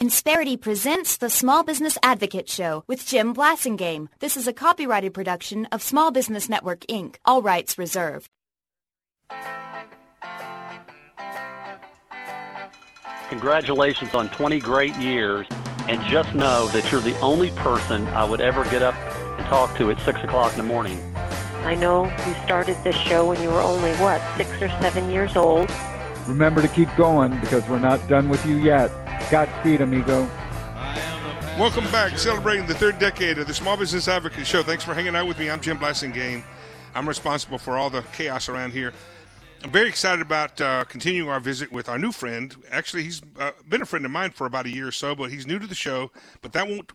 Insperity presents the Small Business Advocate Show with Jim Blasingame. This is a copyrighted production of Small Business Network, Inc., all rights reserved. Congratulations on 20 great years, and just know that you're the only person I would ever get up and talk to at 6 o'clock in the morning. I know you started this show when you were only, 6 or 7 years old? Remember to keep going, because we're not done with you yet. Godspeed, amigo. Welcome back, celebrating the third decade of the Small Business Advocate Show. Thanks for hanging out with me. I'm Jim Blasingame. I'm responsible for all the chaos around here. I'm very excited about continuing our visit with our new friend. Actually, he's been a friend of mine for about a year or so, but he's new to the show. But that won't.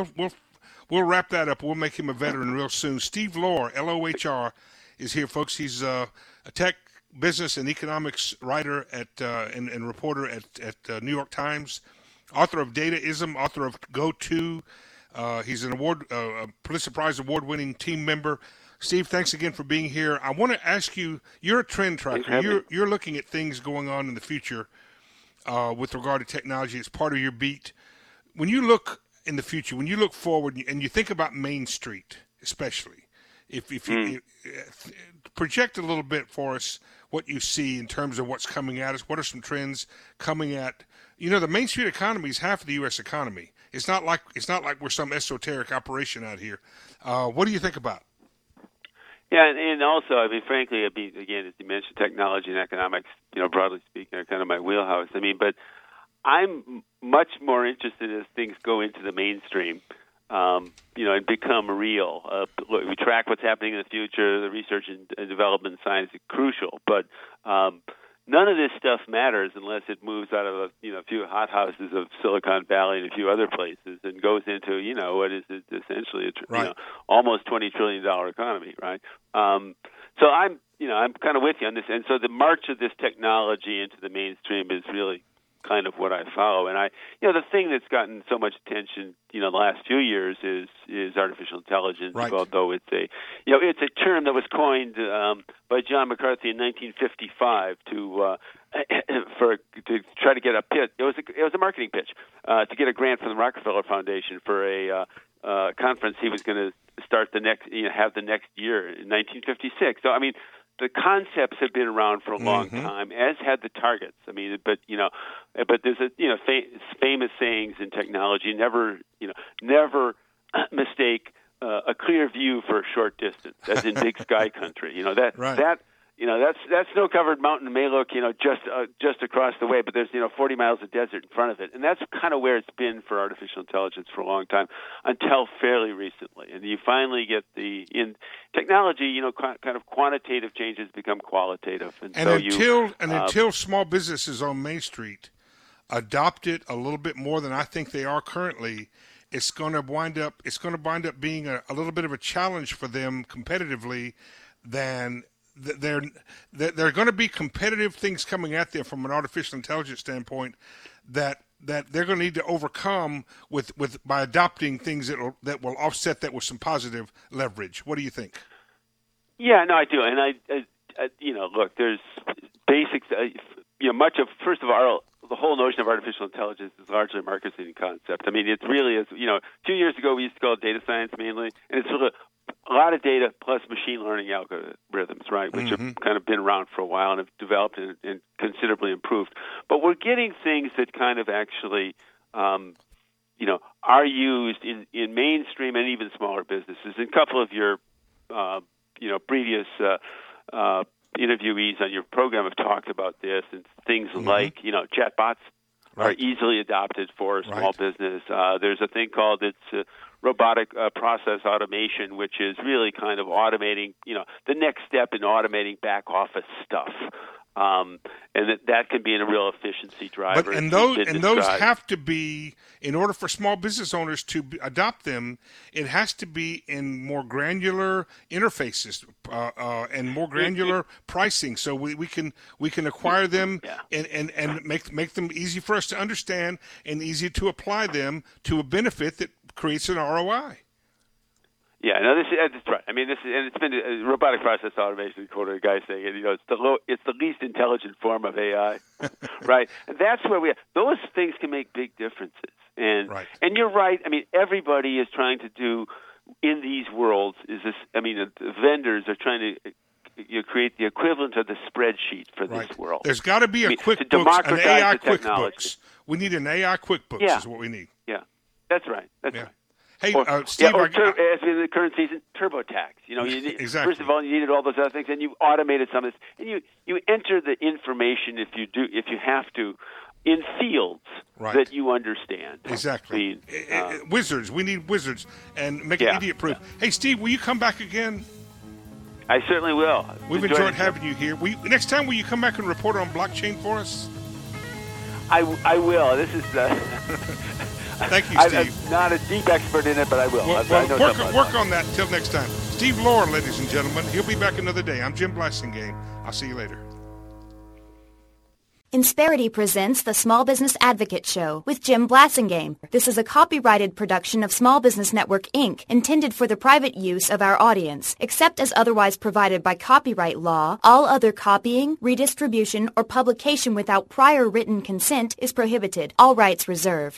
We'll wrap that up. We'll make him a veteran real soon. Steve Lohr, Lohr, is here, folks. He's a tech, business, and economics writer and reporter at New York Times, author of Dataism, author of Go-To. He's an Pulitzer Prize award-winning team member. Steve, thanks again for being here. I want to ask you, you're a trend tracker. You're looking at things going on in the future with regard to technology. It's part of your beat. When you look in the future, when you look forward and you think about Main Street, especially, if you project a little bit for us what you see in terms of what's coming at us, what are some trends coming at, the Main Street economy is half of the U.S. economy. It's not like we're some esoteric operation out here. What do you think about? Yeah, and also, frankly, again, as you mentioned, technology and economics, broadly speaking, are kind of my wheelhouse. But I'm much more interested as things go into the mainstream, and become real. We track what's happening in the future. The research and development science is crucial, but none of this stuff matters unless it moves out of a few hothouses of Silicon Valley and a few other places and goes into what is essentially almost $20 trillion economy, right? So I'm kind of with you on this, and so the march of this technology into the mainstream is really kind of what I follow. And the thing that's gotten so much attention, the last few years is artificial intelligence. Right. Although it's a term that was coined by John McCarthy in 1955 to try to get a pitch. It was a marketing pitch to get a grant from the Rockefeller Foundation for a conference he was going to start the next year in 1956. So the concepts have been around for a long time, as had the targets. But there's famous sayings in technology: never mistake a clear view for a short distance, as in big sky country. That snow-covered mountain may look just across the way, but there's 40 miles of desert in front of it, and that's kind of where it's been for artificial intelligence for a long time until fairly recently. And you finally get in technology, kind of quantitative changes become qualitative, until small businesses on Main Street adopt it a little bit more than I think they are currently, it's going to wind up being a little bit of a challenge for them competitively. Than there are going to be competitive things coming at them from an artificial intelligence standpoint that they're going to need to overcome by adopting things that will offset that with some positive leverage. What do you think? Yeah, no, I do, and look, there's basics. Much of, first of all, the whole notion of artificial intelligence is largely a marketing concept. It really is. 2 years ago we used to call it data science mainly, and it's sort of a lot of data plus machine learning algorithms, right, which have kind of been around for a while and have developed and considerably improved. But we're getting things that kind of actually, are used in mainstream and even smaller businesses. And a couple of your, previous interviewees on your program have talked about this, and things like, chatbots are easily adopted for a small business. There's a thing called robotic process automation, which is really kind of automating, the next step in automating back office stuff. And that can be a real efficiency driver. And those have to be, in order for small business owners to adopt them, it has to be in more granular interfaces and more granular pricing, so we can acquire them and make them easy for us to understand and easy to apply them to a benefit that creates an ROI. Yeah, no, that's right. It's been a robotic process automation. Quoted a guy saying, it's the least intelligent form of AI, right? And that's where those things can make big differences. Right. And you're right. I mean, everybody is trying to do in these worlds the vendors are trying to create the equivalent of the spreadsheet for this world. There's got to be a QuickBooks, an AI QuickBooks. We need an AI QuickBooks is what we need. Yeah, that's right. That's right. Hey, Steve, as in the current season, TurboTax. Exactly. First of all, you needed all those other things, and you automated some of this, and you enter the information if you have to in fields that you understand. Exactly. Wizards. We need wizards and make it idiot-proof. Hey, Steve, will you come back again? I certainly will. We've enjoyed having you here. Next time, will you come back and report on blockchain for us? I will. This is Thank you, Steve. I'm not a deep expert in it, but I will. Work on that until next time. Steve Lohr, ladies and gentlemen. He'll be back another day. I'm Jim Blasingame. I'll see you later. Insperity presents the Small Business Advocate Show with Jim Blasingame. This is a copyrighted production of Small Business Network, Inc., intended for the private use of our audience. Except as otherwise provided by copyright law, all other copying, redistribution, or publication without prior written consent is prohibited. All rights reserved.